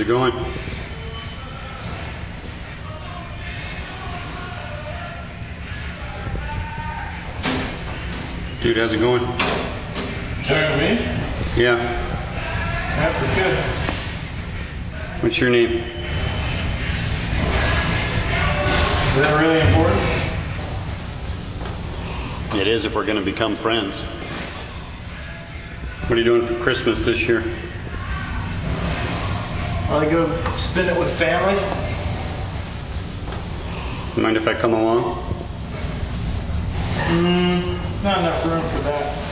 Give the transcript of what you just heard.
it going? Dude, how's it going? Talking to me? Yeah. Yeah, pretty good. What's your name? Is that really important? It is if we're going to become friends. What are you doing for Christmas this year? Want to go spend it with family? Mind if I come along? Not enough room for that.